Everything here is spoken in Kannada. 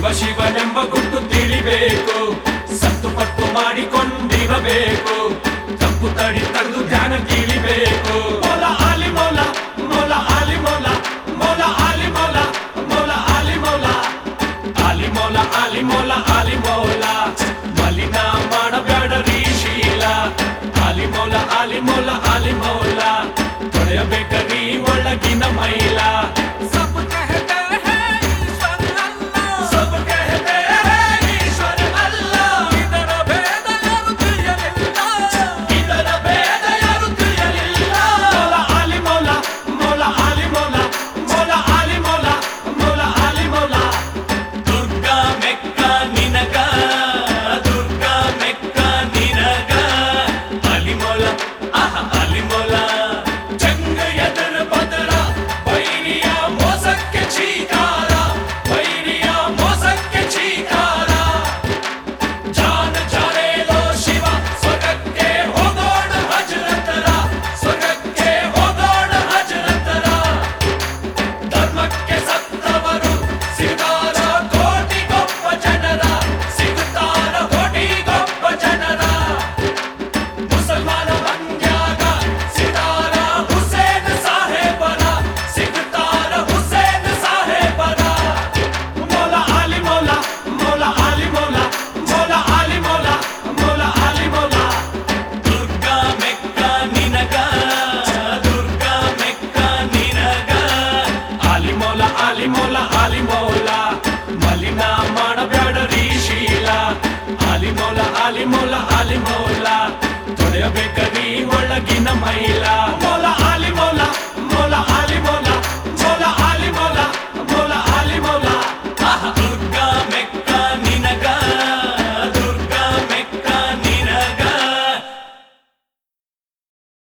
ಶಿವನೆಂಬ ಗುಟ್ಟು ತಿಳಿಬೇಕು, ಸತ್ತು ಪತ್ತು ಮಾಡಿಕೊಂಡಿರಬೇಕು, ತಪ್ಪು ತಡಿ ತಡೆದು ಧ್ಯಾನ ಕೀಳಿಬೇಕು. ಮೌಲ ಆಲಿ ಮೌಲ, ಮೌಲ ಆಲಿ ಮೌಲ, ಮೌಲ ಆಲಿ ಮೌಲ, ಮೌಲ ಆಲಿ ಮೌಲ, ಆಲಿ ಮೌಲ ಆಲಿ ಮೌಲ ಆಲಿ ಮೌಲ. ಮಲಿನ ಮಾಡಬೇಡರಿ ಶೀಲ, ಆಲಿ ಮೌಲ ಆಲಿ ಮೌಲ ಆಲಿ ಮೌಲ. ತೊಳೆಯಬೇಕರಿ ಒಳಗಿನ ಮೈಲ. ಆಲಿ ಮೌಲ ಆಲಿ ಮೌಲ, ಮಲಿನ ಮಾಡಬೇಡರಿ ಶೀಲ. ಆಲಿ ಮೌಲ ಆಲಿ ಮೌಲ ಆಲಿ ಮೌಲ. ತೊಳೆಯಬೇಕರಿ ಒಳಗಿನ ಮೈಲ.